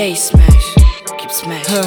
J smash, keep smashing.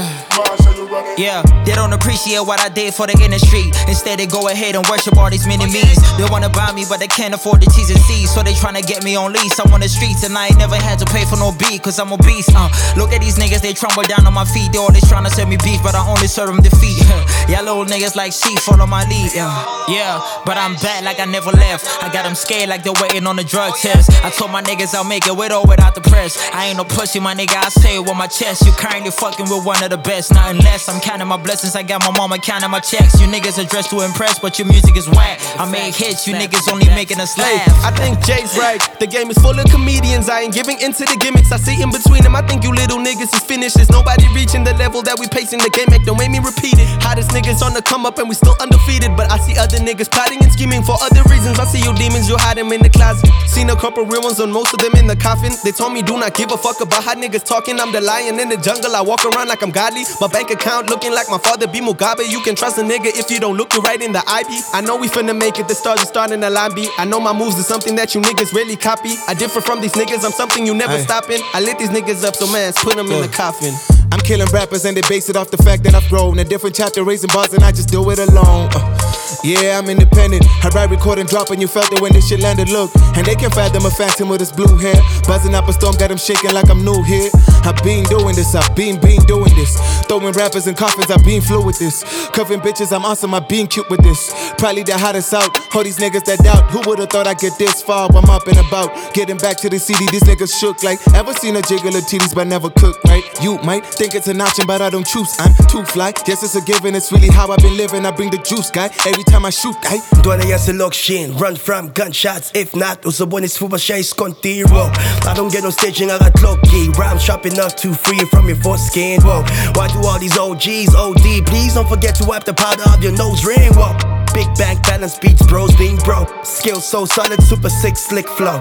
Yeah, they don't appreciate what I did for the industry. Instead they go ahead and worship all these mini-me's. They wanna buy me but they can't afford the T's and C's, so they tryna get me on lease. I'm on the streets and I ain't never had to pay for no beat, cause I'm a beast. Look at these niggas, they tremble down on my feet. They always tryna sell me beef, but I only serve them defeat. Y'all little niggas like sheep, follow my lead. Yeah, but I'm back like I never left. I got them scared like they're waiting on the drug test. I told my niggas I'll make it with or without the press. I ain't no pussy, my nigga, I say it with my chest. You currently fucking with one of the best, nothing less. I'm counting my blessings, I got my mama counting my checks. You niggas are dressed to impress, but your music is whack. I make hits, you niggas only making us laugh. I think Jay's right, the game is full of comedians. I ain't giving into the gimmicks, I see in between them. I think you little niggas is finished. There's nobody reaching the level that we pacing. The game make, don't make me repeat it. Hottest niggas on the come up and we still undefeated. But I see other niggas plotting and scheming for other reasons. I see you demons, you hide them in the closet. Seen a couple real ones on most of them in the coffin. They told me do not give a fuck about how niggas talking. I'm the lion in the jungle, I walk around like I'm godly. My bank account looking like my father be Mugabe. You can trust a nigga if you don't look you right in the eye. I know we finna make it, the stars are starting to line B. I know my moves is something that you niggas really copy. I differ from these niggas, I'm something you never stopping. I lit these niggas up, so man, put them in the coffin. I'm killing rappers and they base it off the fact that I've grown. A different chapter, raising bars and I just do it alone. Yeah, I'm independent. I write, record, and drop, and you felt it when this shit landed. Look, and they can fathom a phantom with his blue hair, buzzing up a storm, got him shaking like I'm new here. I've been doing this, I've been doing this. Throwing rappers in coffins, I've been flew with this. Covering bitches, I'm awesome, I've been cute with this. Probably the hottest out, all these niggas that doubt. Who would've thought I'd get this far? I'm up and about, getting back to the CD. These niggas shook like, ever seen a jiggle of titties but never cooked, right? You might think it's an option, but I don't choose. I'm too fly, yes it's a given, it's really how I've been living. I bring the juice, guy, every time I shoot, guy. Dwele ja se lock shin, run from gunshots. If not, usabon is fuba siya is kontiro. I don't get no staging, I got lucky. Rhyme sharp enough to free you from your foreskin. Whoa, why do all these OGs OD? Please don't forget to wipe the powder of your nose ring. Whoa, big bang balance beats, bros being broke. Skills so solid, super sick, slick flow.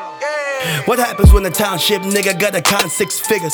What happens when a township nigga got to count 6 figures?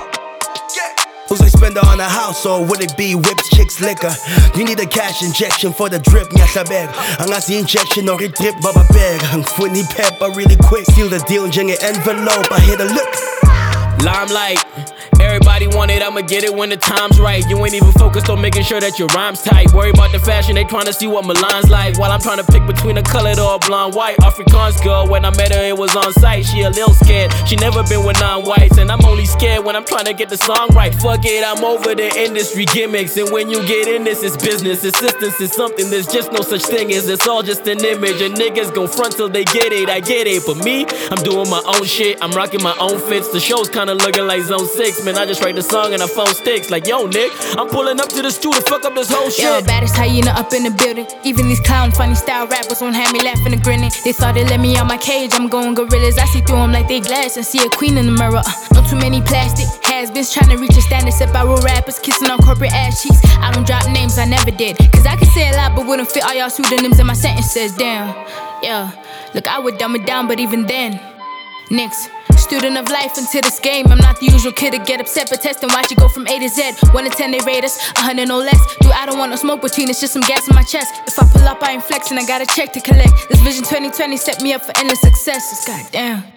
Who's a spender on a house, or would it be whips, chicks, liquor? You need a cash injection for the drip, nyasabeg. Ang asi injection or it drip, baba bag. Ang funny pepper really quick, seal the deal in your envelope. I hit a look. Limelight, everybody want it, I'ma get it when the time's right. You ain't even focused on making sure that your rhyme's tight. Worry about the fashion, they tryna see what Milan's like. While I'm tryna pick between a colored or a blonde white. Afrikaans girl, when I met her it was on sight. She a little scared, she never been with non-whites. And I'm only scared when I'm tryna get the song right. Fuck it, I'm over the industry gimmicks. And when you get in this, it's business. Assistance is something, there's just no such thing as it's all just an image. And niggas gon' front till they get it, I get it. But me, I'm doing my own shit, I'm rocking my own fits. The show's kinda looking like Zone 6, man, I just write the song and I phone sticks. Like, yo, Nick, I'm pulling up to the studio to fuck up this whole shit. Yo, baddest hyena up in the building. Even these clown funny style rappers won't have me laughing and grinning. They thought they let me out my cage, I'm going gorillas. I see through them like they glass and see a queen in the mirror. Not too many plastic has-beens trying to reach a standard set by real rappers kissing on corporate ass cheeks. I don't drop names, I never did, cause I could say a lot but wouldn't fit all y'all pseudonyms in my sentences. Damn, yeah, look, I would dumb it down, but even then, Knicks, student of life into this game. I'm not the usual kid to get upset, but test and watch it go from A to Z. 1 to 10 they rate us, 100 no less. Dude, I don't want no smoke between us, just some gas in my chest. If I pull up, I ain't flexing, I got a check to collect. This Vision 2020 set me up for endless successes, goddamn.